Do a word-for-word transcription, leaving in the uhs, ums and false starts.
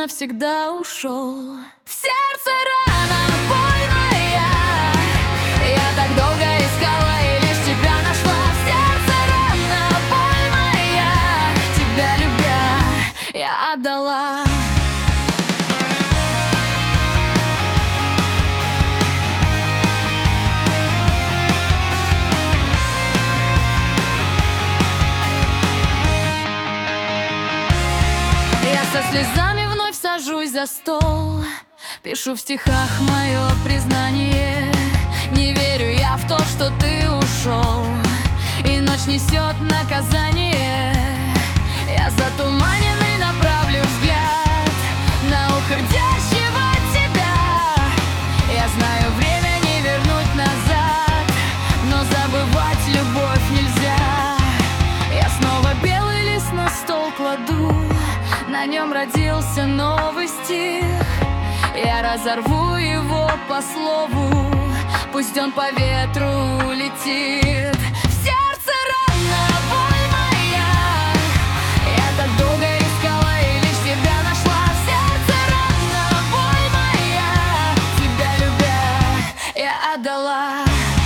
навсегда ушел. В сердце рана, боль моя, я так долго искала и лишь тебя нашла. В сердце рана, боль моя, тебя любя, я отдала. Со слезами вновь сажусь за стол, пишу в стихах мое признание. Не верю я в то, что ты ушел, и ночь несет наказание. Я затуманенный направлю взгляд на уходящего тебя. Я знаю, время не вернуть назад, но забывать любовь нельзя. Я снова белый лист на стол кладу, на нем родился новый стих. Я разорву его по слову, пусть он по ветру летит. В сердце рана, боль моя, я так долго искала и лишь тебя нашла. В сердце рана, боль моя, тебя любя, я отдала.